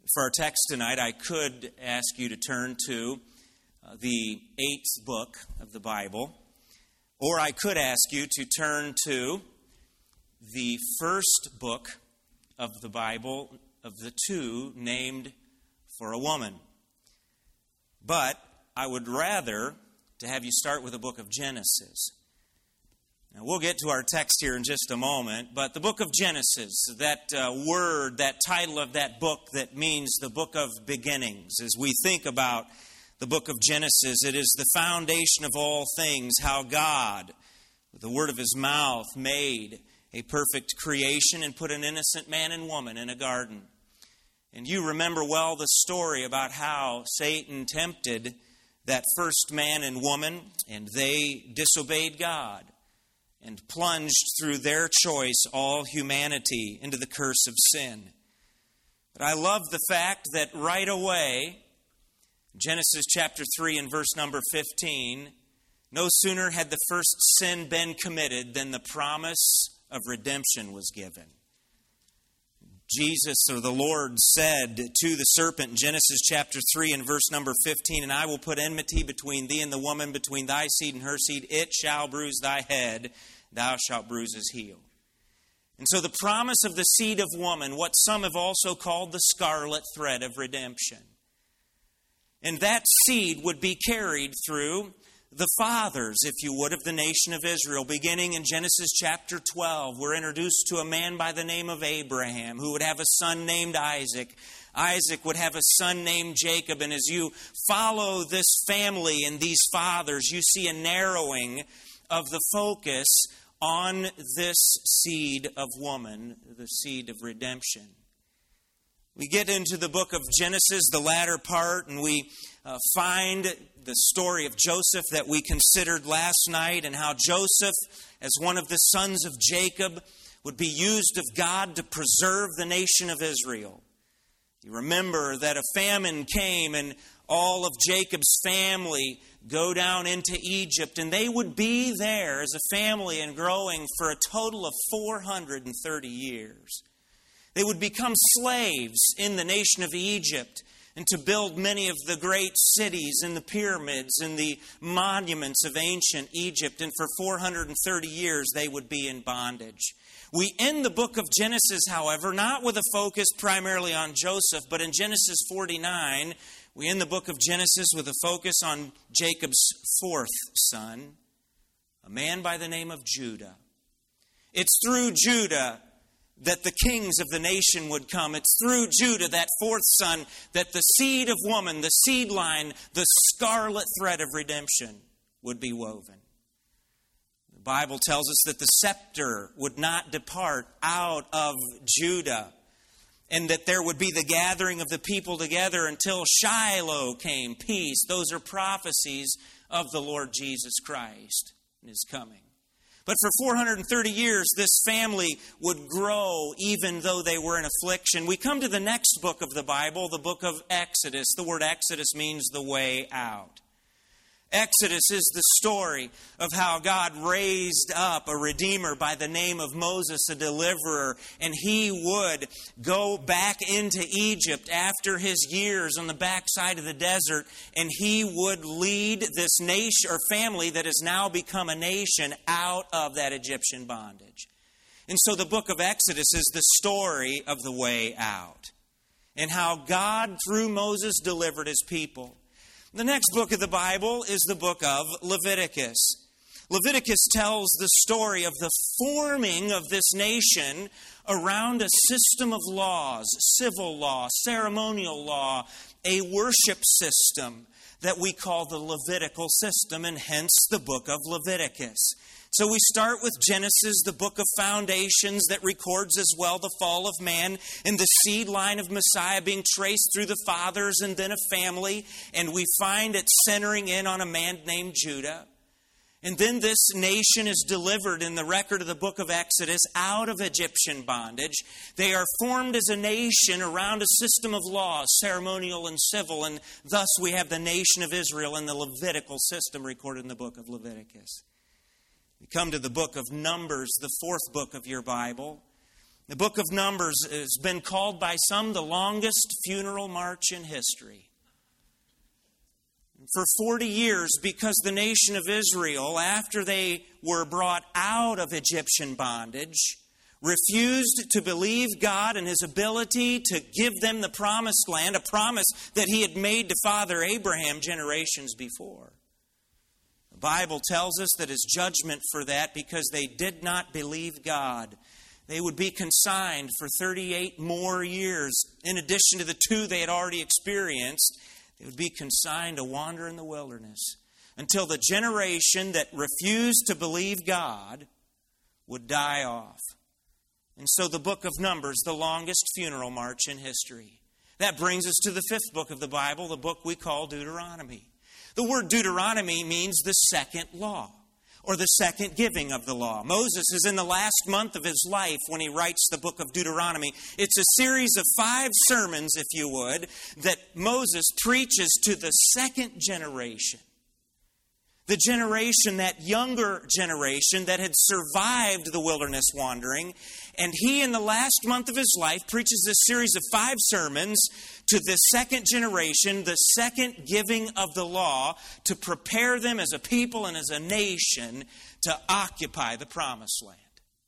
For our text tonight, I could ask you to turn to the 8th book of the Bible, or I could ask you to turn to the first book of the Bible of the two named for a woman. But I would rather to have you start with the book of Genesis. Now, we'll get to our text here in just a moment, but the book of Genesis, that word, that title of that book that means the book of beginnings. As we think about the book of Genesis, it is the foundation of all things, how God, with the word of His mouth, made a perfect creation and put an innocent man and woman in a garden. And you remember well the story about how Satan tempted that first man and woman, and they disobeyed God and plunged through their choice all humanity into the curse of sin. But I love the fact that right away, Genesis chapter 3 and verse number 15, no sooner had the first sin been committed than the promise of redemption was given. Jesus, or the Lord, said to the serpent in Genesis chapter 3 and verse number 15, "And I will put enmity between thee and the woman, between thy seed and her seed. It shall bruise thy head, thou shalt bruise his heel." And so the promise of the seed of woman, what some have also called the scarlet thread of redemption. And that seed would be carried through the fathers, if you would, of the nation of Israel. Beginning in Genesis chapter 12, we're introduced to a man by the name of Abraham who would have a son named Isaac. Isaac would have a son named Jacob. And as you follow this family and these fathers, you see a narrowing of the focus on this seed of woman, the seed of redemption. We get into the book of Genesis, the latter part, and we find the story of Joseph that we considered last night, and how Joseph, as one of the sons of Jacob, would be used of God to preserve the nation of Israel. You remember that a famine came and all of Jacob's family go down into Egypt, and they would be there as a family and growing for a total of 430 years. They would become slaves in the nation of Egypt, and to build many of the great cities and the pyramids and the monuments of ancient Egypt. And for 430 years they would be in bondage. We end the book of Genesis, however, not with a focus primarily on Joseph, but in Genesis 49, we end the book of Genesis with a focus on Jacob's fourth son, a man by the name of Judah. It's through Judah that the kings of the nation would come. It's through Judah, that fourth son, that the seed of woman, the seed line, the scarlet thread of redemption would be woven. The Bible tells us that the scepter would not depart out of Judah, and that there would be the gathering of the people together until Shiloh came, peace. Those are prophecies of the Lord Jesus Christ and His coming. But for 430 years, this family would grow even though they were in affliction. We come to the next book of the Bible, the book of Exodus. The word Exodus means the way out. Exodus is the story of how God raised up a redeemer by the name of Moses, a deliverer, and he would go back into Egypt after his years on the backside of the desert, and he would lead this nation or family that has now become a nation out of that Egyptian bondage. And so the book of Exodus is the story of the way out and how God, through Moses, delivered His people. The next book of the Bible is the book of Leviticus. Leviticus tells the story of the forming of this nation around a system of laws, civil law, ceremonial law, a worship system that we call the Levitical system, and hence the book of Leviticus. So we start with Genesis, the book of foundations that records as well the fall of man and the seed line of Messiah being traced through the fathers and then a family. And we find it centering in on a man named Judah. And then this nation is delivered in the record of the book of Exodus out of Egyptian bondage. They are formed as a nation around a system of laws, ceremonial and civil. And thus we have the nation of Israel in the Levitical system recorded in the book of Leviticus. We come to the book of Numbers, the fourth book of your Bible. The book of Numbers has been called by some the longest funeral march in history. For 40 years, because the nation of Israel, after they were brought out of Egyptian bondage, refused to believe God and His ability to give them the promised land, a promise that He had made to Father Abraham generations before. The Bible tells us that as judgment for that, because they did not believe God, they would be consigned for 38 more years, in addition to the 2 they had already experienced. They would be consigned to wander in the wilderness until the generation that refused to believe God would die off. And so the book of Numbers, the longest funeral march in history. That brings us to the 5th book of the Bible, the book we call Deuteronomy. The word Deuteronomy means the second law, or the second giving of the law. Moses is in the last month of his life when he writes the book of Deuteronomy. It's a series of 5 sermons, if you would, that Moses preaches to the second generation. The generation, that younger generation that had survived the wilderness wandering. And he, in the last month of his life, preaches this series of 5 sermons to the second generation, the second giving of the law, to prepare them as a people and as a nation to occupy the promised land.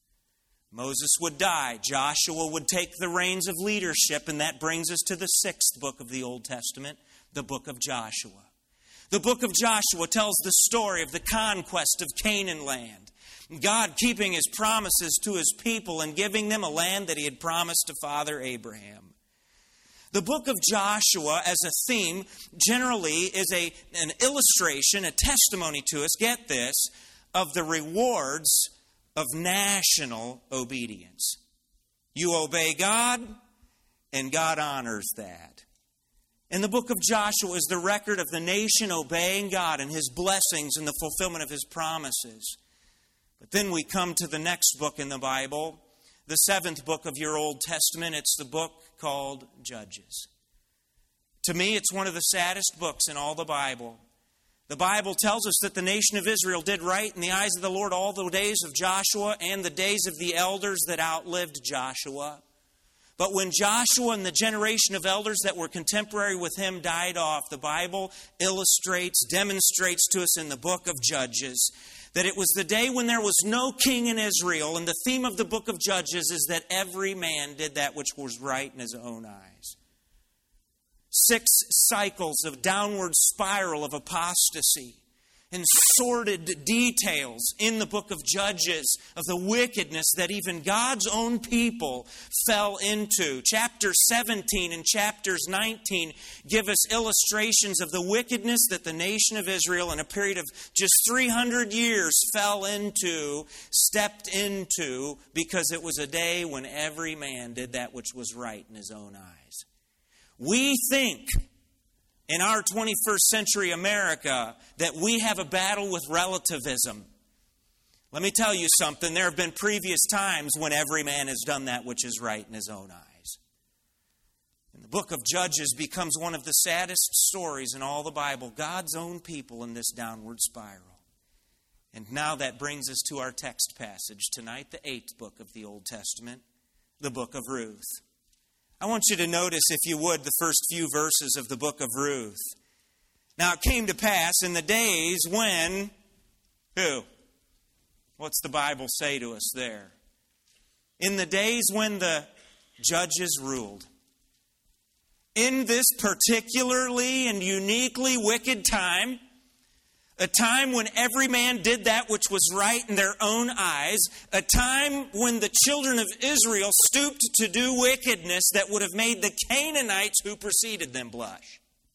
Moses would die. Joshua would take the reins of leadership, and that brings us to the 6th book of the Old Testament, the book of Joshua. The book of Joshua tells the story of the conquest of Canaan land. God keeping His promises to His people and giving them a land that He had promised to Father Abraham. The book of Joshua as a theme generally is an illustration, a testimony to us, get this, of the rewards of national obedience. You obey God, and God honors that. And the book of Joshua is the record of the nation obeying God and His blessings and the fulfillment of His promises. But then we come to the next book in the Bible, the 7th book of your Old Testament. It's the book called Judges. To me, it's one of the saddest books in all the Bible. The Bible tells us that the nation of Israel did right in the eyes of the Lord all the days of Joshua and the days of the elders that outlived Joshua. But when Joshua and the generation of elders that were contemporary with him died off, the Bible demonstrates to us in the book of Judges that it was the day when there was no king in Israel. And the theme of the book of Judges is that every man did that which was right in his own eyes. 6 cycles of downward spiral of apostasy and sordid details in the book of Judges of the wickedness that even God's own people fell into. Chapter 17 and chapters 19 give us illustrations of the wickedness that the nation of Israel in a period of just 300 years stepped into, because it was a day when every man did that which was right in his own eyes. We think in our 21st century America that we have a battle with relativism. Let me tell you something. There have been previous times when every man has done that which is right in his own eyes. And the book of Judges becomes one of the saddest stories in all the Bible. God's own people in this downward spiral. And now that brings us to our text passage tonight, the 8th book of the Old Testament, the book of Ruth. I want you to notice, if you would, the first few verses of the book of Ruth. Now it came to pass in the days when, who? What's the Bible say to us there? In the days when the judges ruled. In this particularly and uniquely wicked time, a time when every man did that which was right in their own eyes. A time when the children of Israel stooped to do wickedness that would have made the Canaanites who preceded them blush.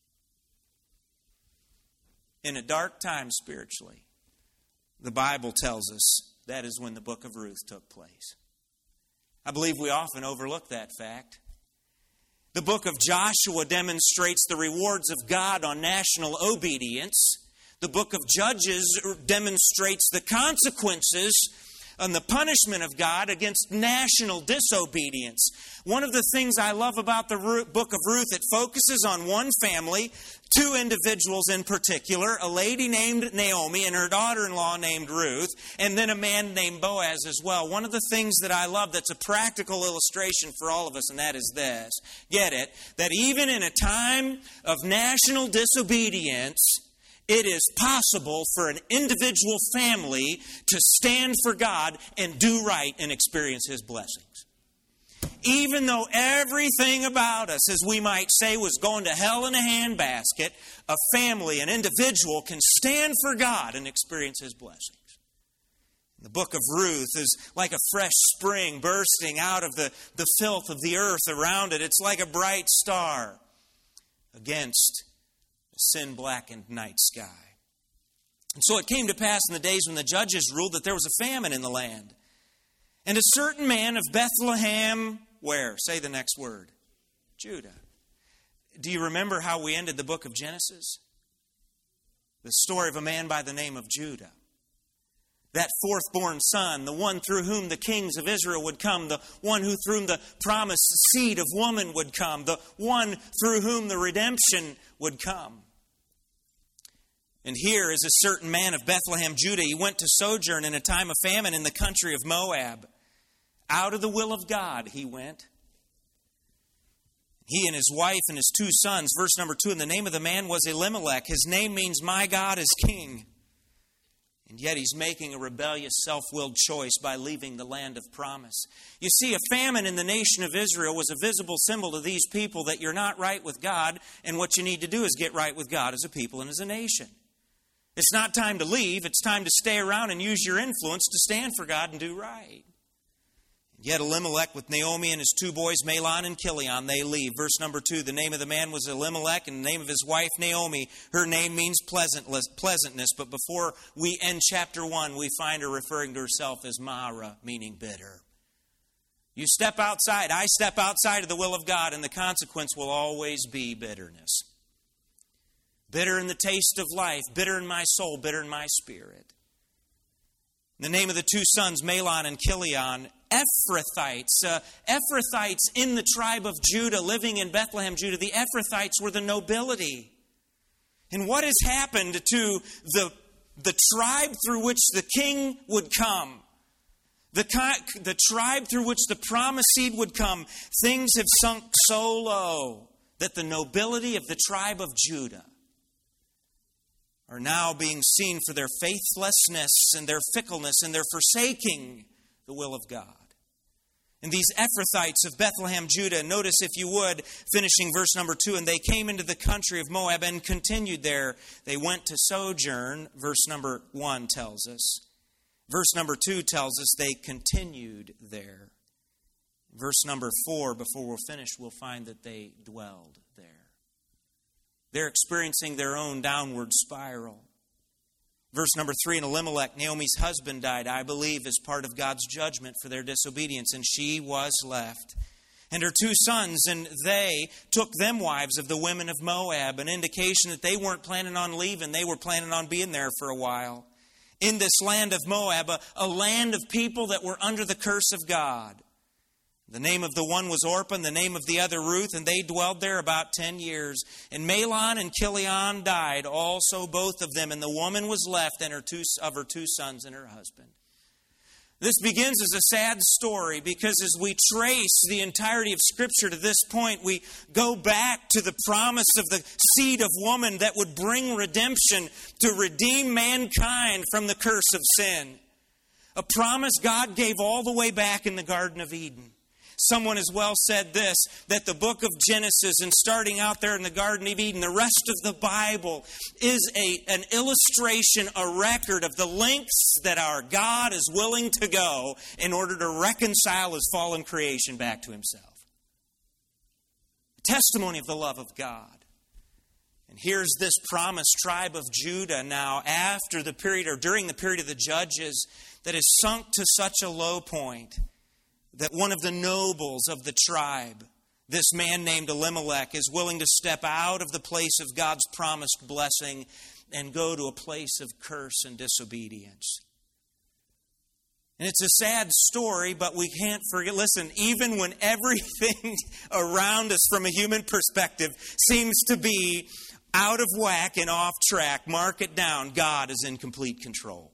In a dark time spiritually, the Bible tells us that is when the book of Ruth took place. I believe we often overlook that fact. The book of Joshua demonstrates the rewards of God on national obedience. The book of Judges demonstrates the consequences on the punishment of God against national disobedience. One of the things I love about the book of Ruth, it focuses on one family, two individuals in particular, a lady named Naomi and her daughter-in-law named Ruth, and then a man named Boaz as well. One of the things that I love that's a practical illustration for all of us, and that is this. Get it? That even in a time of national disobedience, it is possible for an individual family to stand for God and do right and experience His blessings. Even though everything about us, as we might say, was going to hell in a handbasket, a family, an individual can stand for God and experience His blessings. The book of Ruth is like a fresh spring bursting out of the filth of the earth around it. It's like a bright star against a sin-blackened night sky. And so it came to pass in the days when the judges ruled that there was a famine in the land. And a certain man of Bethlehem, where? Say the next word. Judah. Do you remember how we ended the book of Genesis? The story of a man by the name of Judah. That fourth-born son, the one through whom the kings of Israel would come, the one through whom the promised seed of woman would come, the one through whom the redemption would come. And here is a certain man of Bethlehem, Judah. He went to sojourn in a time of famine in the country of Moab. Out of the will of God he went. He and his wife and his two sons. Verse number 2, and the name of the man was Elimelech. His name means, my God is king. And yet he's making a rebellious, self-willed choice by leaving the land of promise. You see, a famine in the nation of Israel was a visible symbol to these people that you're not right with God, and what you need to do is get right with God as a people and as a nation. It's not time to leave. It's time to stay around and use your influence to stand for God and do right. Yet Elimelech with Naomi and his two boys, Mahlon and Chilion, they leave. Verse number 2, the name of the man was Elimelech and the name of his wife Naomi. Her name means pleasantness, but before we end chapter 1, we find her referring to herself as Mara, meaning bitter. You step outside, I step outside of the will of God, and the consequence will always be bitterness. Bitter in the taste of life, bitter in my soul, bitter in my spirit. The name of the two sons, Mahlon and Chilion, Ephrathites. Ephrathites in the tribe of Judah, living in Bethlehem, Judah. The Ephrathites were the nobility. And what has happened to the tribe through which the king would come? The tribe through which the promised seed would come. Things have sunk so low that the nobility of the tribe of Judah are now being seen for their faithlessness and their fickleness and their forsaking the will of God. And these Ephrathites of Bethlehem, Judah, notice if you would, finishing verse number 2, and they came into the country of Moab and continued there. They went to sojourn, verse number 1 tells us. Verse number 2 tells us they continued there. Verse number 4, before we're finished, we'll find that they dwelled there. They're experiencing their own downward spiral. Verse number 3, and Elimelech, Naomi's husband, died, I believe, as part of God's judgment for their disobedience, and she was left. And her two sons, and they took them wives of the women of Moab, an indication that they weren't planning on leaving. They were planning on being there for a while. In this land of Moab, a land of people that were under the curse of God. The name of the one was Orpah, and the name of the other Ruth, and they dwelled there about 10 years. And Mahlon and Chilion died, also both of them, and the woman was left and her two sons and her husband. This begins as a sad story because as we trace the entirety of Scripture to this point, we go back to the promise of the seed of woman that would bring redemption to redeem mankind from the curse of sin. A promise God gave all the way back in the Garden of Eden. Someone has well said this, that the book of Genesis and starting out there in the Garden of Eden, the rest of the Bible is an illustration, a record of the lengths that our God is willing to go in order to reconcile His fallen creation back to Himself. A testimony of the love of God. And here's this promised tribe of Judah now after the period or during the period of the Judges that has sunk to such a low point that one of the nobles of the tribe, this man named Elimelech, is willing to step out of the place of God's promised blessing and go to a place of curse and disobedience. And it's a sad story, but we can't forget. Listen, even when everything around us from a human perspective seems to be out of whack and off track, mark it down, God is in complete control.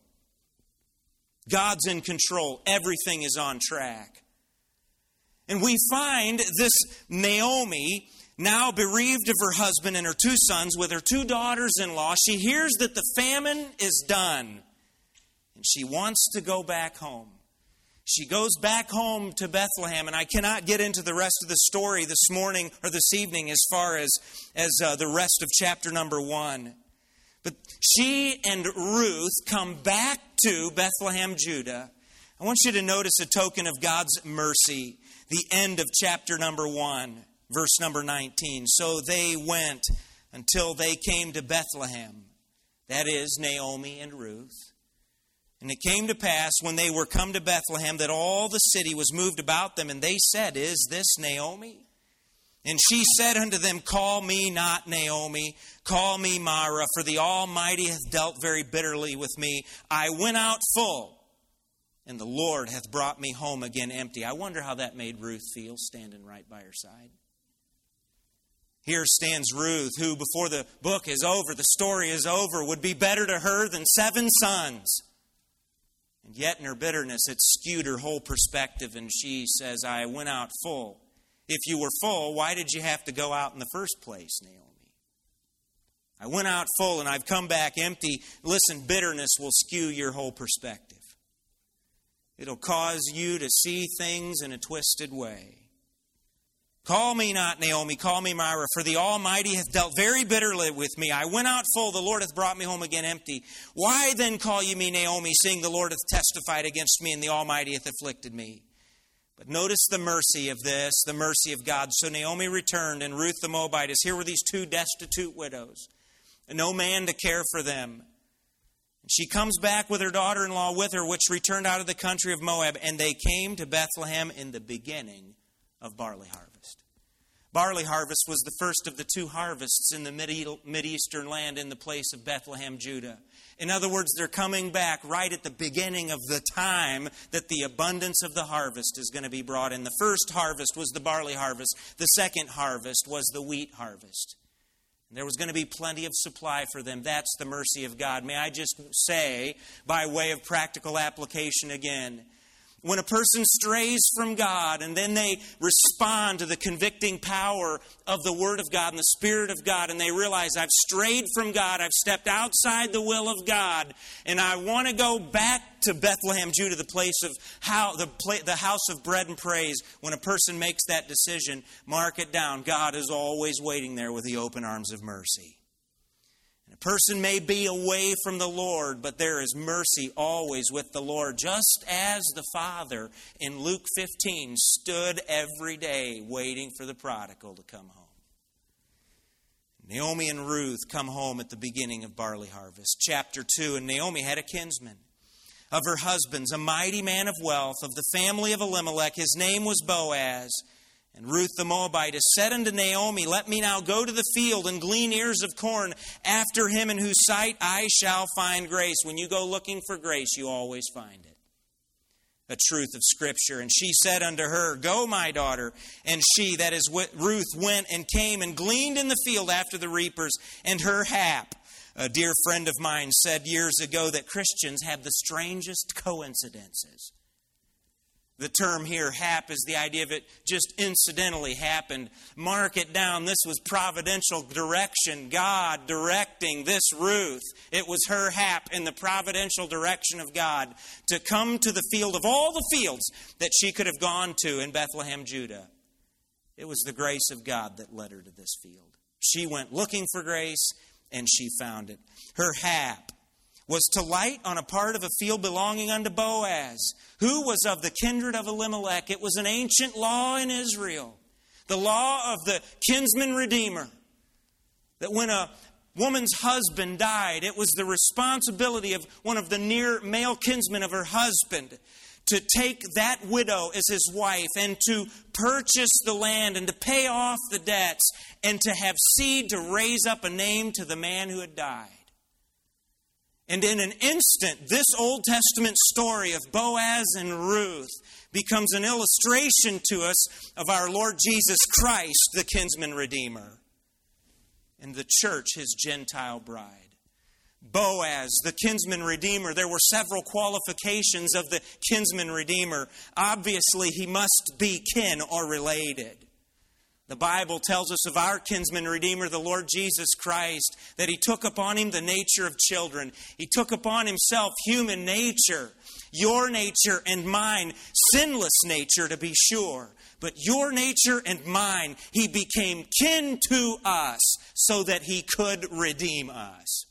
God's in control. Everything is on track. And we find this Naomi, now bereaved of her husband and her 2 sons with her 2 daughters-in-law, she hears that the famine is done. And she wants to go back home. She goes back home to Bethlehem, and I cannot get into the rest of the story this morning or this evening as far as the rest of chapter number 1. But she and Ruth come back to Bethlehem, Judah. I want you to notice a token of God's mercy, the end of chapter number 1, verse number 19. So they went until they came to Bethlehem. That is Naomi and Ruth. And it came to pass, when they were come to Bethlehem, that all the city was moved about them. And they said, Is this Naomi? And she said unto them, Call me not Naomi, call me Mara, for the Almighty hath dealt very bitterly with me. I went out full, and the Lord hath brought me home again empty. I wonder how that made Ruth feel, standing right by her side. Here stands Ruth, who before the book is over, the story is over, would be better to her than 7 sons. And yet in her bitterness, it skewed her whole perspective, and she says, I went out full. If you were full, why did you have to go out in the first place, Naomi? I went out full and I've come back empty. Listen, bitterness will skew your whole perspective. It'll cause you to see things in a twisted way. Call me not Naomi, call me Mara, for the Almighty hath dealt very bitterly with me. I went out full, the Lord hath brought me home again empty. Why then call ye me Naomi, seeing the Lord hath testified against me, and the Almighty hath afflicted me? But notice the mercy of this, the mercy of God. So Naomi returned, and Ruth the Moabitess. Here were these 2 destitute widows, and no man to care for them. And she comes back with her daughter-in-law with her, which returned out of the country of Moab, and they came to Bethlehem in the beginning of barley harvest. Barley harvest was the first of the 2 harvests in the Mideastern land in the place of Bethlehem, Judah. In other words, they're coming back right at the beginning of the time that the abundance of the harvest is going to be brought in. The first harvest was the barley harvest. The second harvest was the wheat harvest. And there was going to be plenty of supply for them. That's the mercy of God. May I just say, by way of practical application again, when a person strays from God and then they respond to the convicting power of the Word of God and the Spirit of God, and they realize, I've strayed from God, I've stepped outside the will of God, and I want to go back to Bethlehem, Judah, the place of the house of bread and praise. When a person makes that decision, mark it down. God is always waiting there with the open arms of mercy. A person may be away from the Lord, but there is mercy always with the Lord. Just as the Father in Luke 15 stood every day waiting for the prodigal to come home. Naomi and Ruth come home at the beginning of barley harvest. Chapter 2, and Naomi had a kinsman of her husband's, a mighty man of wealth, of the family of Elimelech. His name was Boaz. And Ruth the Moabitess said unto Naomi, Let me now go to the field and glean ears of corn after him in whose sight I shall find grace. When you go looking for grace, you always find it. A truth of Scripture. And she said unto her, Go, my daughter. And she, that is Ruth, went and came and gleaned in the field after the reapers. And her hap, a dear friend of mine, said years ago that Christians have the strangest coincidences. The term here, hap, is the idea of it just incidentally happened. Mark it down. This was providential direction. God directing this Ruth. It was her hap in the providential direction of God to come to the field of all the fields that she could have gone to in Bethlehem, Judah. It was the grace of God that led her to this field. She went looking for grace, and she found it. Her hap was to light on a part of a field belonging unto Boaz, who was of the kindred of Elimelech. It was an ancient law in Israel, the law of the kinsman redeemer, that when a woman's husband died, it was the responsibility of one of the near male kinsmen of her husband to take that widow as his wife and to purchase the land and to pay off the debts and to have seed to raise up a name to the man who had died. And in an instant, this Old Testament story of Boaz and Ruth becomes an illustration to us of our Lord Jesus Christ, the kinsman redeemer, and the church, his Gentile bride. Boaz, the kinsman redeemer, there were several qualifications of the kinsman redeemer. Obviously, he must be kin or related. The Bible tells us of our kinsman redeemer, the Lord Jesus Christ, that he took upon him the nature of children. He took upon himself human nature, your nature and mine, sinless nature to be sure. But your nature and mine, he became kin to us so that he could redeem us.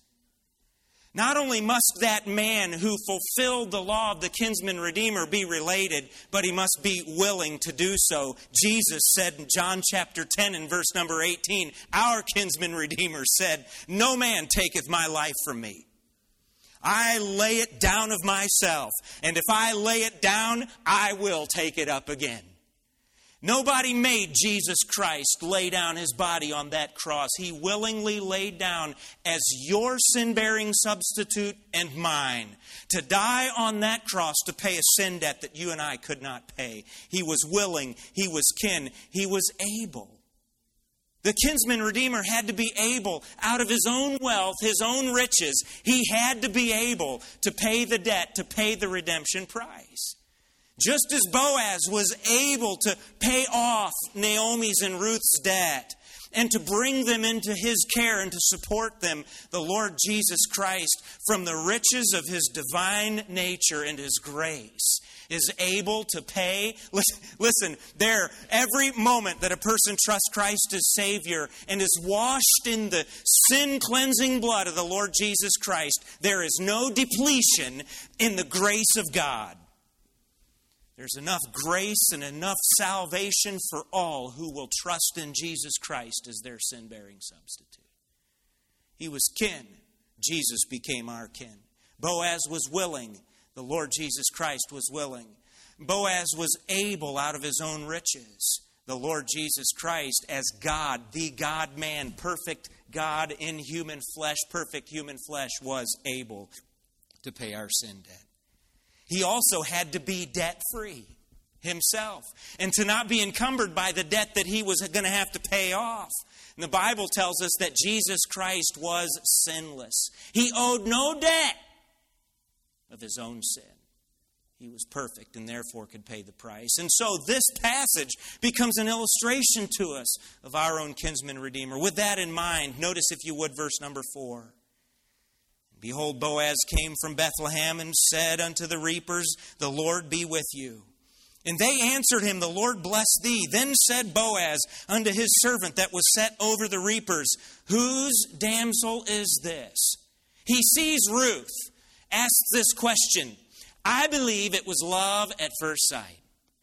Not only must that man who fulfilled the law of the kinsman redeemer be related, but he must be willing to do so. Jesus said in John chapter 10 and verse number 18, our kinsman redeemer said, no man taketh my life from me. I lay it down of myself, and if I lay it down, I will take it up again. Nobody made Jesus Christ lay down his body on that cross. He willingly laid down as your sin-bearing substitute and mine to die on that cross to pay a sin debt that you and I could not pay. He was willing. He was kin. He was able. The kinsman redeemer had to be able, out of his own wealth, his own riches, he had to be able to pay the debt, to pay the redemption price. Just as Boaz was able to pay off Naomi's and Ruth's debt and to bring them into his care and to support them, the Lord Jesus Christ, from the riches of his divine nature and his grace, is able to pay. Listen, every moment that a person trusts Christ as Savior and is washed in the sin-cleansing blood of the Lord Jesus Christ, there is no depletion in the grace of God. There's enough grace and enough salvation for all who will trust in Jesus Christ as their sin-bearing substitute. He was kin. Jesus became our kin. Boaz was willing. The Lord Jesus Christ was willing. Boaz was able out of his own riches. The Lord Jesus Christ as God, the God-man, perfect God in human flesh, perfect human flesh, was able to pay our sin debt. He also had to be debt-free himself and to not be encumbered by the debt that he was going to have to pay off. And the Bible tells us that Jesus Christ was sinless. He owed no debt of his own sin. He was perfect and therefore could pay the price. And so this passage becomes an illustration to us of our own kinsman redeemer. With that in mind, notice if you would verse number 4. Behold, Boaz came from Bethlehem and said unto the reapers, the Lord be with you. And they answered him, the Lord bless thee. Then said Boaz unto his servant that was set over the reapers, whose damsel is this? He sees Ruth, asks this question. I believe it was love at first sight.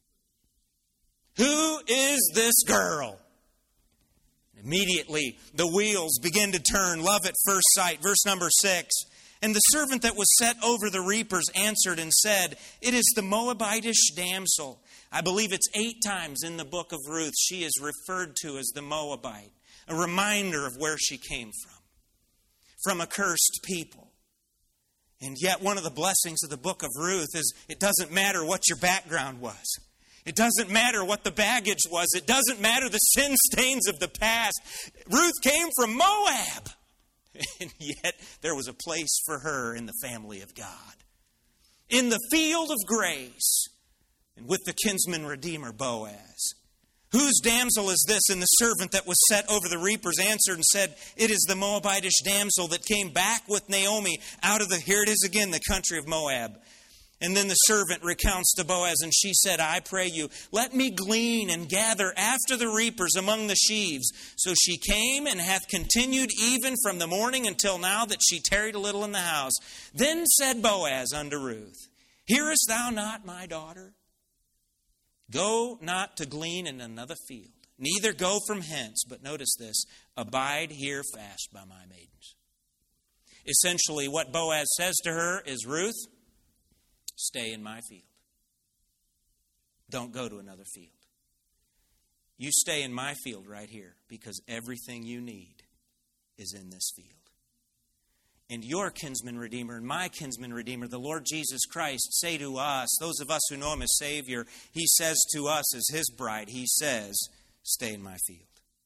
Who is this girl? Immediately, the wheels begin to turn. Love at first sight. Verse number 6. And the servant that was set over the reapers answered and said, it is the Moabitish damsel. I believe it's 8 times in the book of Ruth she is referred to as the Moabite. A reminder of where she came from a cursed people. And yet one of the blessings of the book of Ruth is it doesn't matter what your background was. It doesn't matter what the baggage was. It doesn't matter the sin stains of the past. Ruth came from Moab. And yet there was a place for her in the family of God. In the field of grace. And with the kinsman redeemer Boaz. Whose damsel is this? And the servant that was set over the reapers answered and said, it is the Moabitish damsel that came back with Naomi out of here it is again, the country of Moab. And then the servant recounts to Boaz, and she said, I pray you, let me glean and gather after the reapers among the sheaves. So she came and hath continued even from the morning until now that she tarried a little in the house. Then said Boaz unto Ruth, hearest thou not, my daughter? Go not to glean in another field, neither go from hence, but notice this, abide here fast by my maidens. Essentially, what Boaz says to her is, Ruth, stay in my field. Don't go to another field. You stay in my field right here because everything you need is in this field. and your kinsman redeemer and my kinsman redeemer, the Lord Jesus Christ, say to us, those of us who know him as Savior, he says to us as his bride, he says, stay in my field.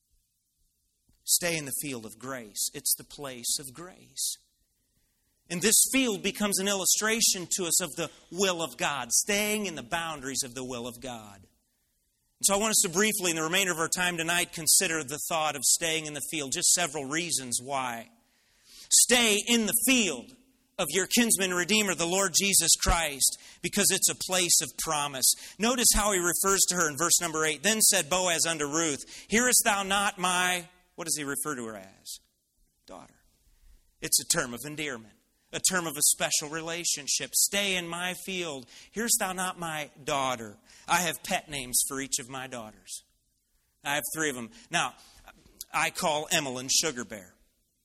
Stay in the field of grace. It's the place of grace. And this field becomes an illustration to us of the will of God, staying in the boundaries of the will of God. And so I want us to briefly, in the remainder of our time tonight, consider the thought of staying in the field. Just several reasons why. Stay in the field of your kinsman redeemer, the Lord Jesus Christ, because it's a place of promise. Notice how he refers to her in verse number 8. Then said Boaz unto Ruth, hearest thou not my, what does he refer to her as? Daughter. It's a term of endearment, a term of a special relationship. Stay in my field. Hearest thou not my daughter? I have pet names for each of my daughters. I have 3 of them. Now, I call Emmeline Sugar Bear.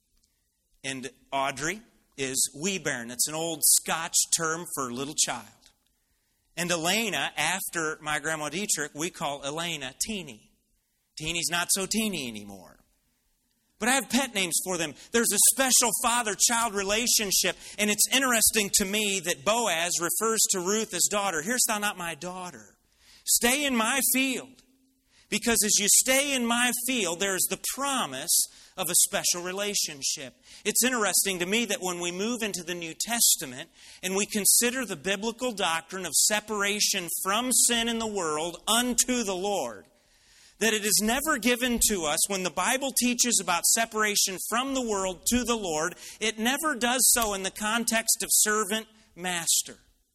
And Audrey is Wee Bairn. It's an old Scotch term for little child. And Elena, after my grandma Dietrich, we call Elena Teeny. Teeny's not so teeny anymore. But I have pet names for them. There's a special father-child relationship. And it's interesting to me that Boaz refers to Ruth as daughter. Hearest thou not my daughter? Stay in my field. Because as you stay in my field, there is the promise of a special relationship. It's interesting to me that when we move into the New Testament and we consider the biblical doctrine of separation from sin in the world unto the Lord, that it is never given to us when the Bible teaches about separation from the world to the Lord, it never does so in the context of servant-master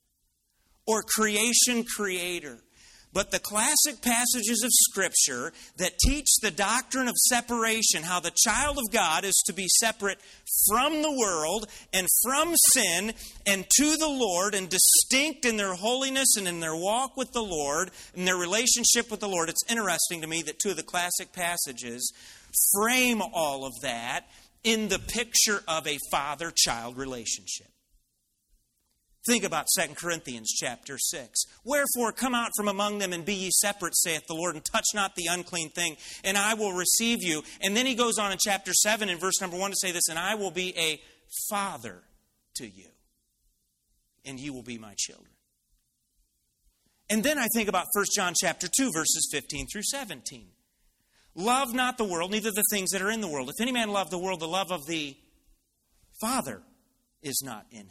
or creation-creator. But the classic passages of Scripture that teach the doctrine of separation, how the child of God is to be separate from the world and from sin and to the Lord and distinct in their holiness and in their walk with the Lord and their relationship with the Lord. It's interesting to me that 2 of the classic passages frame all of that in the picture of a father-child relationship. Think about 2 Corinthians chapter 6. Wherefore come out from among them and be ye separate, saith the Lord, and touch not the unclean thing, and I will receive you. And then he goes on in chapter 7 in verse number 1 to say this, and I will be a father to you, and you will be my children. And then I think about 1 John chapter 2, verses 15 through 17. Love not the world, neither the things that are in the world. If any man love the world, the love of the Father is not in him.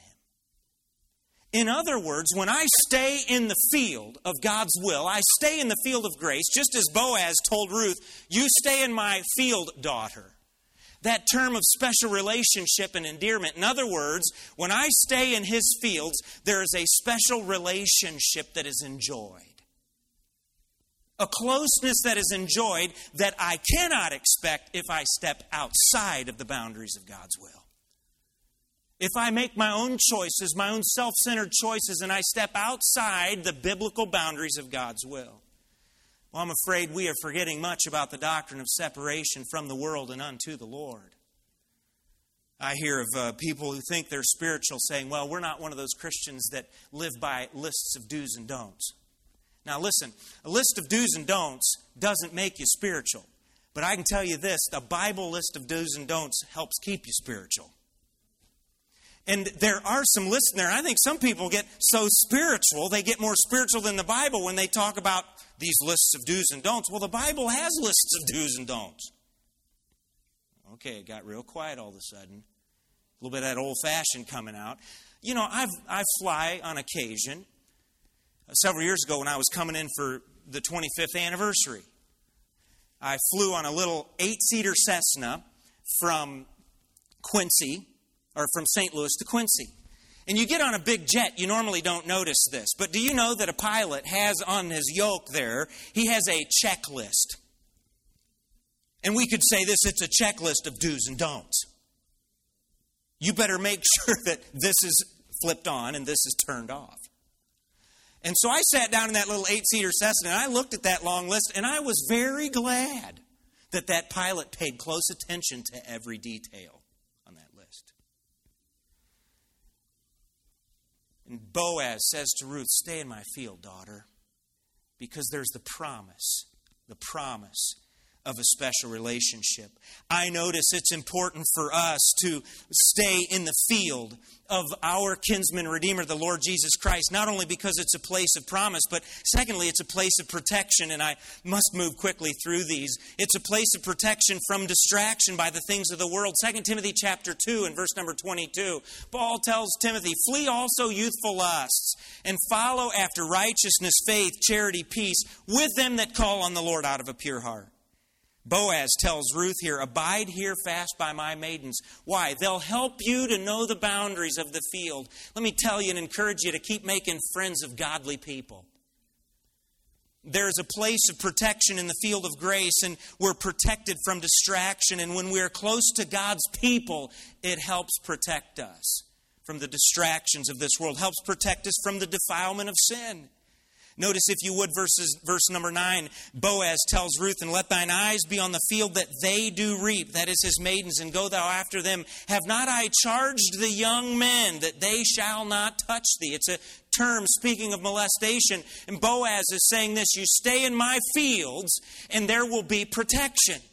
In other words, when I stay in the field of God's will, I stay in the field of grace, just as Boaz told Ruth, you stay in my field, daughter. That term of special relationship and endearment. In other words, when I stay in his fields, there is a special relationship that is enjoyed. A closeness that is enjoyed that I cannot expect if I step outside of the boundaries of God's will. If I make my own choices, my own self-centered choices, and I step outside the biblical boundaries of God's will, well, I'm afraid we are forgetting much about the doctrine of separation from the world and unto the Lord. I hear of people who think they're spiritual saying, well, we're not one of those Christians that live by lists of do's and don'ts. Now listen, a list of do's and don'ts doesn't make you spiritual. But I can tell you this, the Bible list of do's and don'ts helps keep you spiritual. And there are some lists in there. I think some people get so spiritual, they get more spiritual than the Bible when they talk about these lists of do's and don'ts. Well, the Bible has lists of do's and don'ts. Okay, it got real quiet all of a sudden. A little bit of that old-fashioned coming out. You know, I fly on occasion. Several years ago when I was coming in for the 25th anniversary, I flew on a little 8-seater Cessna from Quincy, or from St. Louis to Quincy. And you get on a big jet, you normally don't notice this. But do you know that a pilot has on his yoke there, he has a checklist. And we could say this, it's a checklist of do's and don'ts. You better make sure that this is flipped on and this is turned off. And so I sat down in that little 8-seater Cessna and I looked at that long list and I was very glad that that pilot paid close attention to every detail. And Boaz says to Ruth, stay in my field, daughter, because there's the promise of a special relationship. I notice it's important for us to stay in the field of our kinsman redeemer, the Lord Jesus Christ, not only because it's a place of promise, but secondly, it's a place of protection, and I must move quickly through these. It's a place of protection from distraction by the things of the world. 2 Timothy chapter 2 and verse number 22, Paul tells Timothy, "Flee also youthful lusts, and follow after righteousness, faith, charity, peace, with them that call on the Lord out of a pure heart." Boaz tells Ruth here, "Abide here fast by my maidens." Why? They'll help you to know the boundaries of the field. Let me tell you and encourage you to keep making friends of godly people. There's a place of protection in the field of grace, and we're protected from distraction. And when we're close to God's people, it helps protect us from the distractions of this world, helps protect us from the defilement of sin. Notice, if you would, verse number 9, Boaz tells Ruth, "And let thine eyes be on the field that they do reap," that is his maidens, "and go thou after them. Have not I charged the young men that they shall not touch thee?" It's a term speaking of molestation. And Boaz is saying this: you stay in my fields and there will be protection.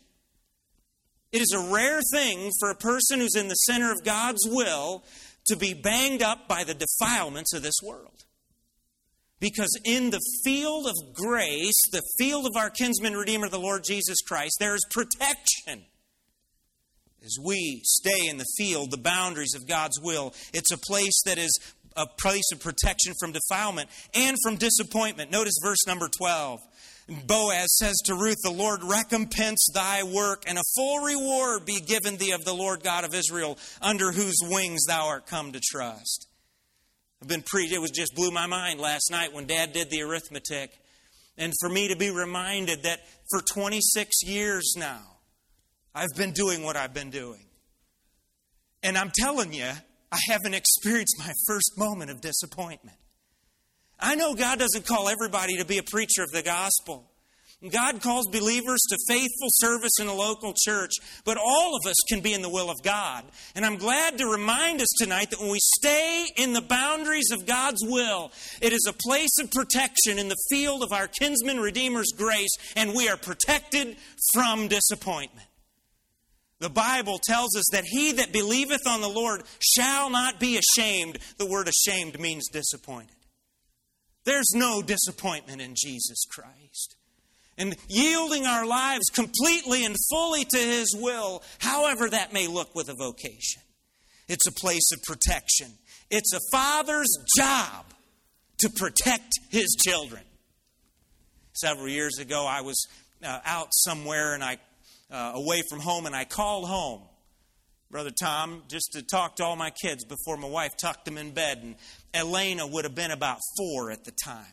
It is a rare thing for a person who's in the center of God's will to be banged up by the defilements of this world. Because in the field of grace, the field of our kinsman redeemer, the Lord Jesus Christ, there is protection. As we stay in the field, the boundaries of God's will, it's a place that is a place of protection from defilement and from disappointment. Notice verse number 12. Boaz says to Ruth, "The Lord recompense thy work, and a full reward be given thee of the Lord God of Israel, under whose wings thou art come to trust." It was just blew my mind last night when Dad did the arithmetic. And for me to be reminded that for 26 years now, I've been doing what I've been doing. And I'm telling you, I haven't experienced my first moment of disappointment. I know God doesn't call everybody to be a preacher of the gospel. God calls believers to faithful service in a local church, but all of us can be in the will of God. And I'm glad to remind us tonight that when we stay in the boundaries of God's will, it is a place of protection in the field of our kinsman redeemer's grace, and we are protected from disappointment. The Bible tells us that he that believeth on the Lord shall not be ashamed. The word ashamed means disappointed. There's no disappointment in Jesus Christ. And yielding our lives completely and fully to his will, however that may look with a vocation, it's a place of protection. It's a father's job to protect his children. Several years ago, I was out somewhere and away from home, and I called home, Brother Tom, just to talk to all my kids before my wife tucked them in bed. And Elena would have been about 4 at the time.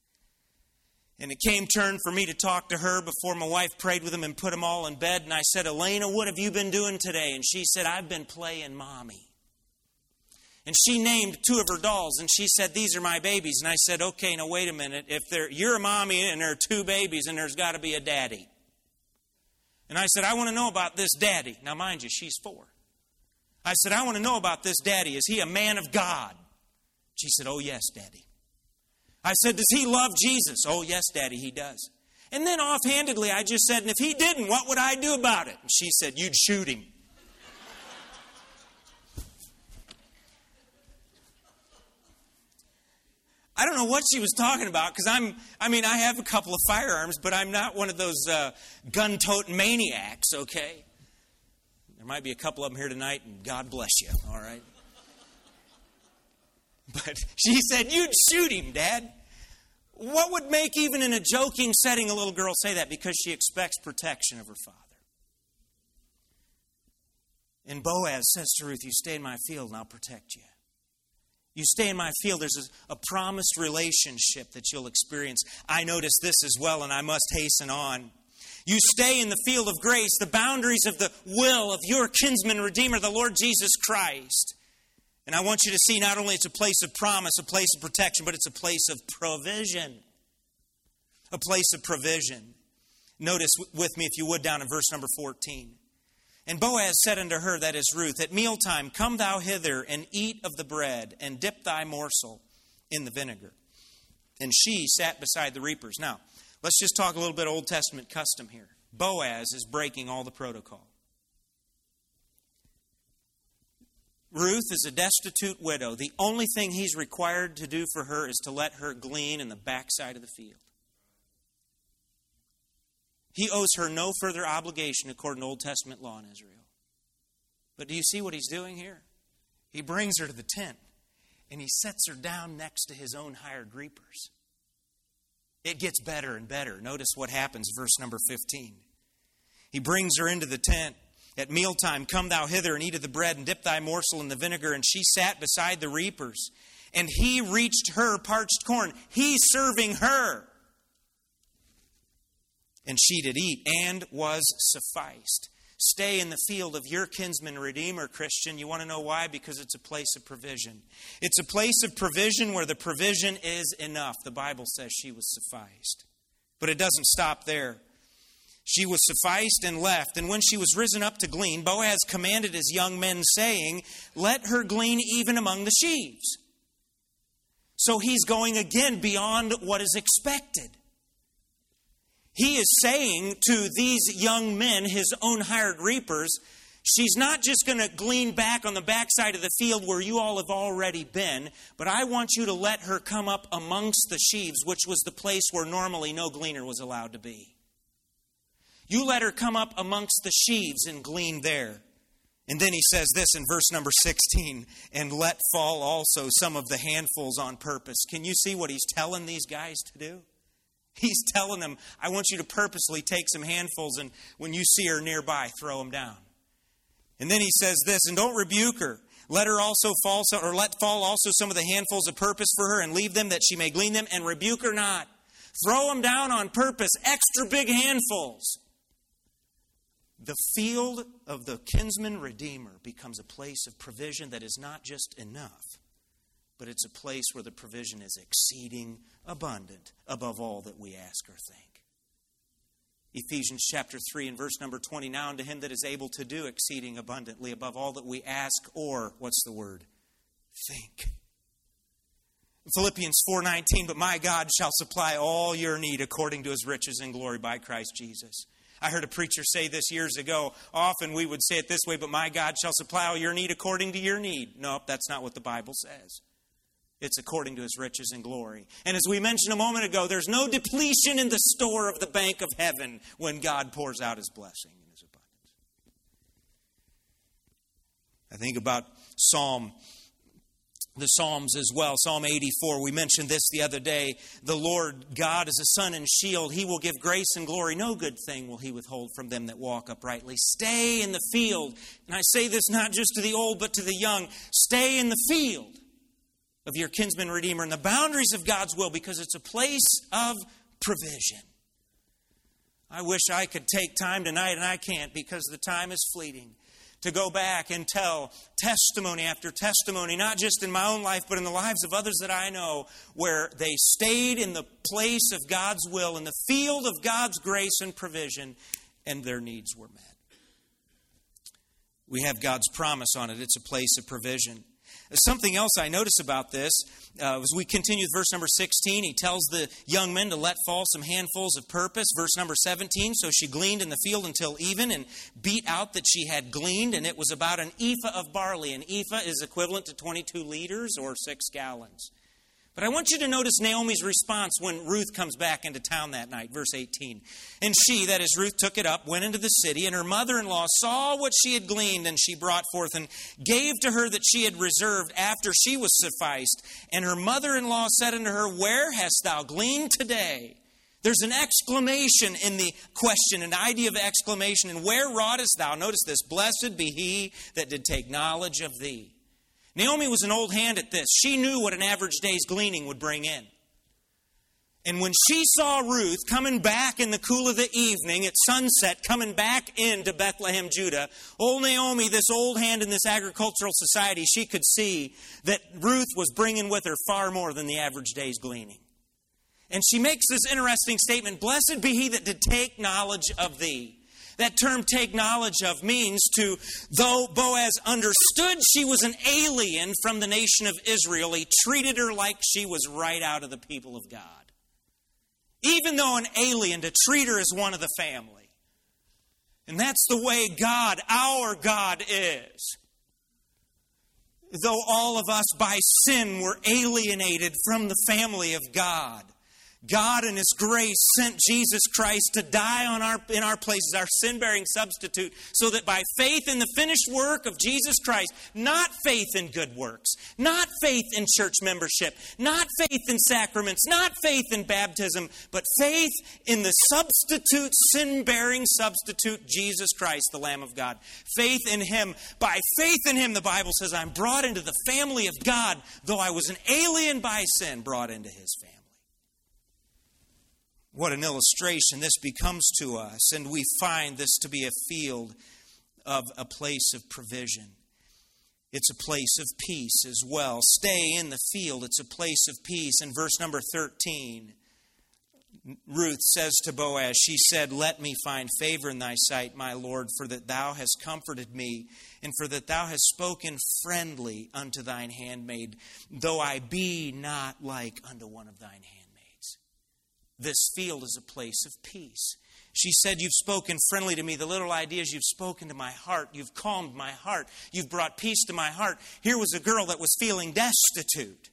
And it came turn for me to talk to her before my wife prayed with them and put them all in bed. And I said, "Elena, what have you been doing today?" And she said, "I've been playing mommy." And she named 2 of her dolls, and she said, "These are my babies." And I said, "Okay, now wait a minute. If you're a mommy and there are 2 babies, and there's got to be a daddy." And I said, "I want to know about this daddy." Now mind you, she's 4. I said, "I want to know about this daddy. Is he a man of God?" She said, "Oh yes, Daddy." I said, "Does he love Jesus?" "Oh yes, Daddy, he does." And then offhandedly, I just said, "And if he didn't, what would I do about it?" And she said, "You'd shoot him." I don't know what she was talking about, because I have a couple of firearms, but I'm not one of those gun-toting maniacs, okay? There might be a couple of them here tonight, and God bless you, all right? But she said, "You'd shoot him, Dad." What would make, even in a joking setting, a little girl say that? Because she expects protection of her father. And Boaz says to Ruth, "You stay in my field and I'll protect you." You stay in my field, there's a promised relationship that you'll experience. I notice this as well, and I must hasten on. You stay in the field of grace, the boundaries of the will of your kinsman redeemer, the Lord Jesus Christ. And I want you to see not only it's a place of promise, a place of protection, but it's a place of provision. A place of provision. Notice with me, if you would, down in verse number 14. And Boaz said unto her, that is Ruth, "At mealtime come thou hither and eat of the bread, and dip thy morsel in the vinegar." And she sat beside the reapers. Now, let's just talk a little bit Old Testament custom here. Boaz is breaking all the protocol. Ruth is a destitute widow. The only thing he's required to do for her is to let her glean in the backside of the field. He owes her no further obligation according to Old Testament law in Israel. But do you see what he's doing here? He brings her to the tent, and he sets her down next to his own hired reapers. It gets better and better. Notice what happens, verse number 15. He brings her into the tent. At mealtime, come thou hither and eat of the bread and dip thy morsel in the vinegar. And she sat beside the reapers. And he reached her parched corn. He's serving her. And she did eat and was sufficed. Stay in the field of your kinsman redeemer, Christian. You want to know why? Because it's a place of provision. It's a place of provision where the provision is enough. The Bible says she was sufficed. But it doesn't stop there. She was sufficed and left. And when she was risen up to glean, Boaz commanded his young men, saying, let her glean even among the sheaves. So he's going again beyond what is expected. He is saying to these young men, his own hired reapers, she's not just going to glean back on the backside of the field where you all have already been, but I want you to let her come up amongst the sheaves, which was the place where normally no gleaner was allowed to be. You let her come up amongst the sheaves and glean there. And then he says this in verse number 16, and let fall also some of the handfuls on purpose. Can you see what he's telling these guys to do? He's telling them, I want you to purposely take some handfuls, and when you see her nearby, throw them down. And then he says this, and don't rebuke her. Let her also fall, or let fall also some of the handfuls of purpose for her, and leave them that she may glean them, and rebuke her not. Throw them down on purpose, extra big handfuls. The field of the kinsman redeemer becomes a place of provision that is not just enough, but it's a place where the provision is exceeding abundant above all that we ask or think. Ephesians chapter 3 and verse number 20, now unto him that is able to do exceeding abundantly above all that we ask or, what's the word? Think. Philippians 4:19, but my God shall supply all your need according to his riches and glory by Christ Jesus. I heard a preacher say this years ago. Often we would say it this way, but my God shall supply all your need according to your need. Nope, that's not what the Bible says. It's according to his riches and glory. And as we mentioned a moment ago, there's no depletion in the store of the bank of heaven when God pours out his blessing and his abundance. I think about the Psalms as well. Psalm 84, we mentioned this the other day. The Lord God is a sun and shield. He will give grace and glory. No good thing will he withhold from them that walk uprightly. Stay in the field. And I say this not just to the old, but to the young. Stay in the field of your kinsman redeemer in the boundaries of God's will, because it's a place of provision. I wish I could take time tonight, and I can't because the time is fleeting, to go back and tell testimony after testimony, not just in my own life, but in the lives of others that I know, where they stayed in the place of God's will, in the field of God's grace and provision, and their needs were met. We have God's promise on it. It's a place of provision. Something else I notice about this, as we continue with verse number 16, he tells the young men to let fall some handfuls of purpose. Verse number 17, so she gleaned in the field until even and beat out that she had gleaned, and it was about an ephah of barley. An ephah is equivalent to 22 liters or 6 gallons. But I want you to notice Naomi's response when Ruth comes back into town that night. Verse 18. And she, that is Ruth, took it up, went into the city, and her mother-in-law saw what she had gleaned, and she brought forth and gave to her that she had reserved after she was sufficed. And her mother-in-law said unto her, where hast thou gleaned today? There's an exclamation in the question, an idea of exclamation. And where wroughtest thou? Notice this. Blessed be he that did take knowledge of thee. Naomi was an old hand at this. She knew what an average day's gleaning would bring in. And when she saw Ruth coming back in the cool of the evening at sunset, coming back into Bethlehem, Judah, old Naomi, this old hand in this agricultural society, she could see that Ruth was bringing with her far more than the average day's gleaning. And she makes this interesting statement, blessed be he that did take knowledge of thee. That term, take knowledge of, means to, though Boaz understood she was an alien from the nation of Israel, he treated her like she was right out of the people of God. Even though an alien, to treat her as one of the family. And that's the way God, our God, is. Though all of us by sin were alienated from the family of God, God in His grace sent Jesus Christ to die in our place as our sin-bearing substitute, so that by faith in the finished work of Jesus Christ, not faith in good works, not faith in church membership, not faith in sacraments, not faith in baptism, but faith in the substitute, sin-bearing substitute, Jesus Christ, the Lamb of God. Faith in Him. By faith in Him, the Bible says, I'm brought into the family of God, though I was an alien by sin, brought into His family. What an illustration this becomes to us, and we find this to be a field of a place of provision. It's a place of peace as well. Stay in the field. It's a place of peace. In verse number 13, Ruth says to Boaz, she said, let me find favor in thy sight, my Lord, for that thou hast comforted me, and for that thou hast spoken friendly unto thine handmaid, though I be not like unto one of thine handmaids. This field is a place of peace. She said, you've spoken friendly to me. The little idea is you've spoken to my heart. You've calmed my heart. You've brought peace to my heart. Here was a girl that was feeling destitute.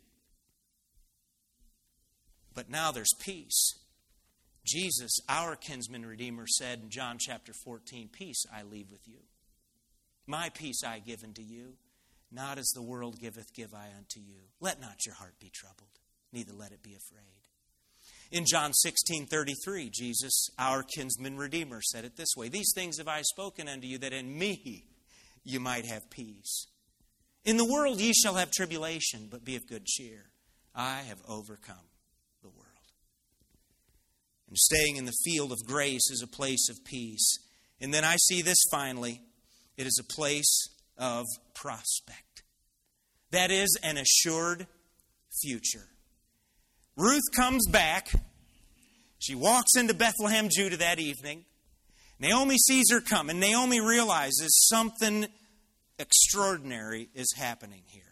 But now there's peace. Jesus, our kinsman redeemer, said in John chapter 14, peace I leave with you. My peace I give unto you. Not as the world giveth, give I unto you. Let not your heart be troubled, neither let it be afraid. In John 16:33, Jesus, our kinsman redeemer, said it this way, these things have I spoken unto you, that in me you might have peace. In the world ye shall have tribulation, but be of good cheer. I have overcome the world. And staying in the field of grace is a place of peace. And then I see this finally. It is a place of prospect. That is an assured future. Ruth comes back. She walks into Bethlehem, Judah that evening. Naomi sees her come, and Naomi realizes something extraordinary is happening here.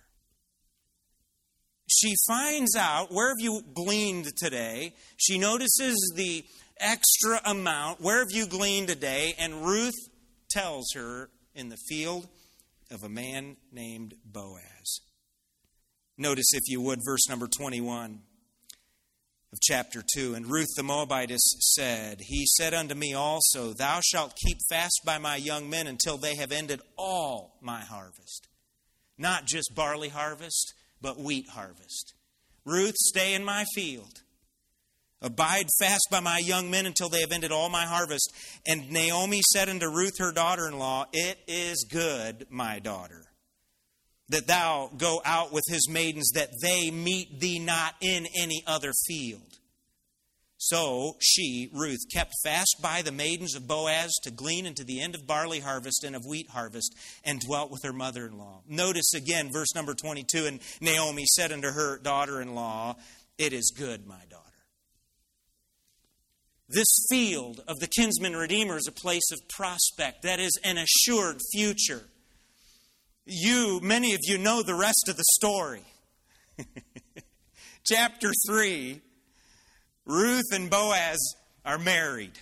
She finds out, where have you gleaned today? She notices the extra amount. Where have you gleaned today? And Ruth tells her, in the field of a man named Boaz. Notice, if you would, verse number 21. Of chapter 2, and Ruth the Moabitess said, he said unto me also, thou shalt keep fast by my young men until they have ended all my harvest. Not just barley harvest, but wheat harvest. Ruth, stay in my field. Abide fast by my young men until they have ended all my harvest. And Naomi said unto Ruth her daughter-in-law, it is good, my daughter, that thou go out with his maidens, that they meet thee not in any other field. So she, Ruth, kept fast by the maidens of Boaz to glean unto the end of barley harvest and of wheat harvest, and dwelt with her mother-in-law. Notice again, verse number 22, and Naomi said unto her daughter-in-law, it is good, my daughter. This field of the kinsman redeemer is a place of prospect. That is an assured future. Many of you know the rest of the story. Chapter 3, Ruth and Boaz are married.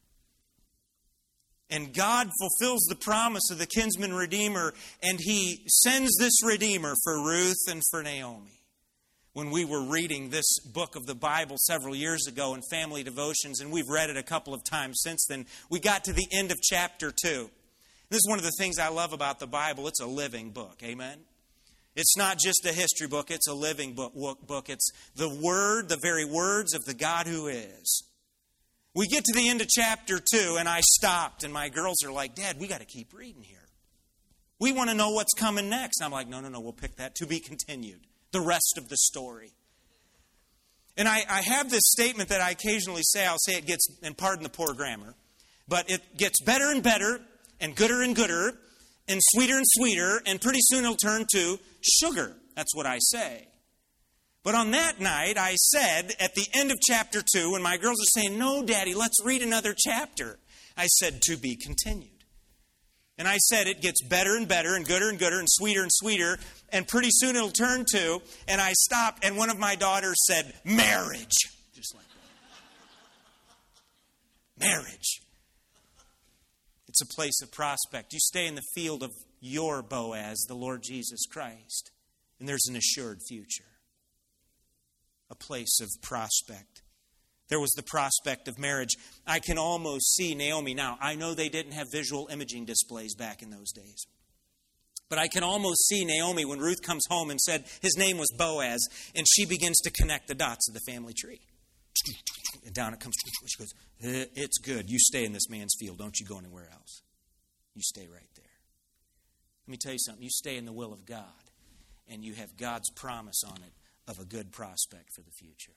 And God fulfills the promise of the kinsman redeemer, and He sends this redeemer for Ruth and for Naomi. When we were reading this book of the Bible several years ago in family devotions, and we've read it a couple of times since then, we got to the end of chapter 2. This is one of the things I love about the Bible. It's a living book. Amen? It's not just a history book. It's a living book. It's the Word, the very words of the God who is. We get to the end of chapter 2, and I stopped, and my girls are like, Dad, we got to keep reading here. We want to know what's coming next. I'm like, no, we'll pick that to be continued. The rest of the story. And I have this statement that I occasionally say. I'll say it gets, and pardon the poor grammar, but it gets better and better, and gooder, and sweeter, and pretty soon it'll turn to sugar. That's what I say. But on that night, I said, at the end of chapter 2, when my girls are saying, no, Daddy, let's read another chapter, I said, to be continued. And I said, it gets better and better, and gooder, and sweeter, and pretty soon it'll turn to, and I stopped, and one of my daughters said, marriage. Just like that. Marriage. It's a place of prospect. You stay in the field of your Boaz, the Lord Jesus Christ, and there's an assured future. A place of prospect. There was the prospect of marriage. I can almost see Naomi now. I know they didn't have visual imaging displays back in those days. But I can almost see Naomi when Ruth comes home and said his name was Boaz, and she begins to connect the dots of the family tree. And down it comes. She goes, it's good. You stay in this man's field. Don't you go anywhere else. You stay right there. Let me tell you something. You stay in the will of God, and you have God's promise on it of a good prospect for the future.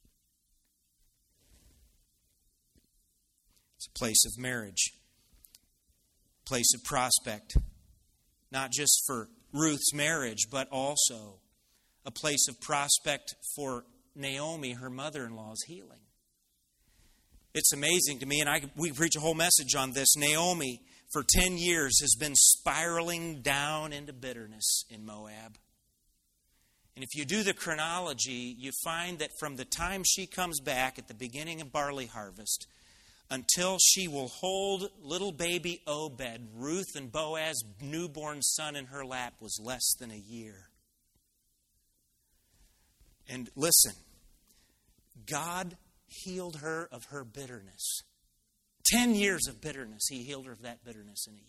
It's a place of marriage, place of prospect, not just for Ruth's marriage, but also a place of prospect for Naomi, her mother-in-law's healing. It's amazing to me, and we preach a whole message on this. Naomi, for 10 years, has been spiraling down into bitterness in Moab. And if you do the chronology, you find that from the time she comes back at the beginning of barley harvest until she will hold little baby Obed, Ruth and Boaz's newborn son, in her lap was less than a year. And listen, God healed her of her bitterness. 10 years of bitterness, He healed her of that bitterness in a year.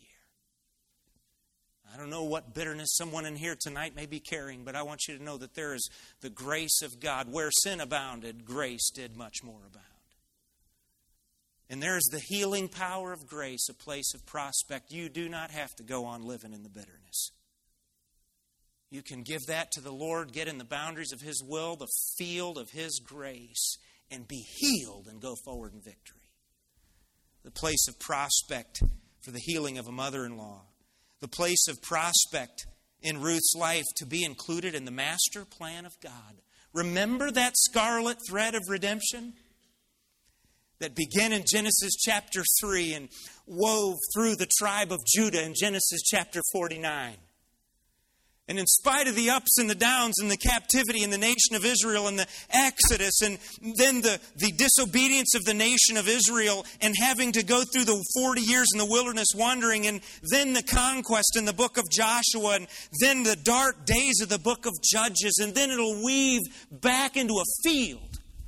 I don't know what bitterness someone in here tonight may be carrying, but I want you to know that there is the grace of God. Where sin abounded, grace did much more abound. And there's the healing power of grace, a place of prospect. You do not have to go on living in the bitterness. You can give that to the Lord, get in the boundaries of His will, the field of His grace, and be healed and go forward in victory. The place of prospect for the healing of a mother-in-law. The place of prospect in Ruth's life to be included in the master plan of God. Remember that scarlet thread of redemption that began in Genesis chapter 3 and wove through the tribe of Judah in Genesis chapter 49. And in spite of the ups and the downs and the captivity in the nation of Israel and the Exodus and then the disobedience of the nation of Israel and having to go through the 40 years in the wilderness wandering and then the conquest in the book of Joshua and then the dark days of the book of Judges and then it'll weave back into a field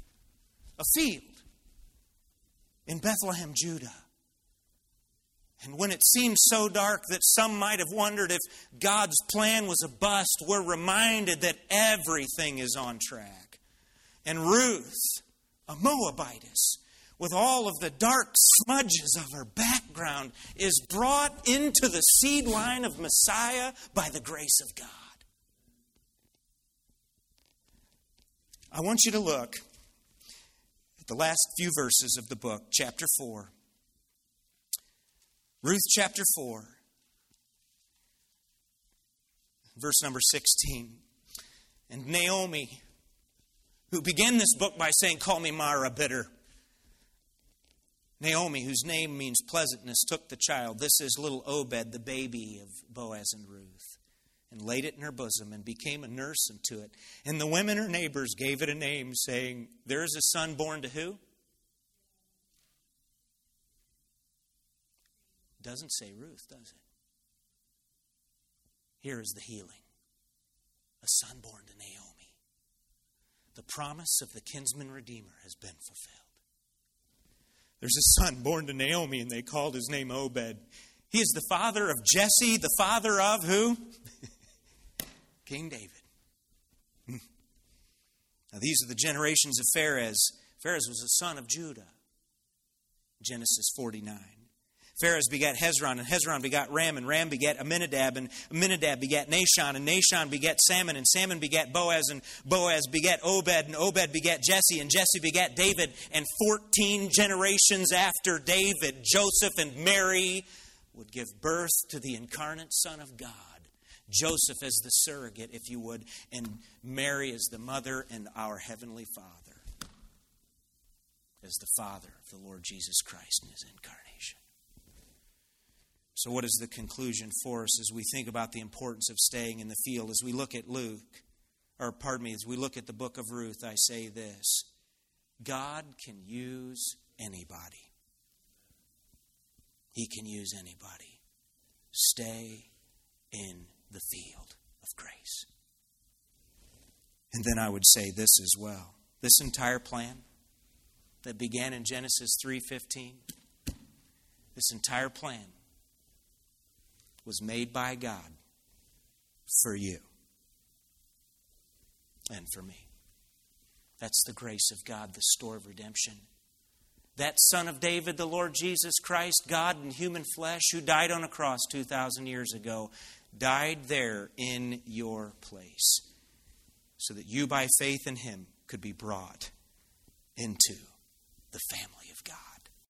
in Bethlehem, Judah. And when it seems so dark that some might have wondered if God's plan was a bust, we're reminded that everything is on track. And Ruth, a Moabitess, with all of the dark smudges of her background, is brought into the seed line of Messiah by the grace of God. I want you to look at the last few verses of the book, chapter 4. Ruth chapter 4, verse number 16. And Naomi, who began this book by saying, "Call me Mara, bitter." Naomi, whose name means pleasantness, took the child. This is little Obed, the baby of Boaz and Ruth, and laid it in her bosom and became a nurse unto it. And the women, her neighbors, gave it a name, saying, "There is a son born to who?" Doesn't say Ruth, does it? Here is the healing. A son born to Naomi. The promise of the kinsman redeemer has been fulfilled. There's a son born to Naomi, and they called his name Obed. He is the father of Jesse, the father of who? King David. Now these are the generations of Pharez. Pharez was a son of Judah. Genesis 49. Pharez begat Hezron, and Hezron begat Ram, and Ram begat Amminadab, and Amminadab begat Nahshon, and Nahshon begat Salmon, and Salmon begat Boaz, and Boaz begat Obed, and Obed begat Jesse, and Jesse begat David, and 14 generations after David, Joseph and Mary would give birth to the incarnate Son of God. Joseph as the surrogate, if you would, and Mary as the mother, and our Heavenly Father as the Father of the Lord Jesus Christ in His incarnation. So what is the conclusion for us as we think about the importance of staying in the field? As we look at as we look at the book of Ruth, I say this: God can use anybody. He can use anybody. Stay in the field of grace. And then I would say this as well. This entire plan that began in Genesis 3:15, this entire plan was made by God for you and for me. That's the grace of God, the store of redemption. That Son of David, the Lord Jesus Christ, God in human flesh, who died on a cross 2,000 years ago, died there in your place so that you, by faith in Him, could be brought into the family of God.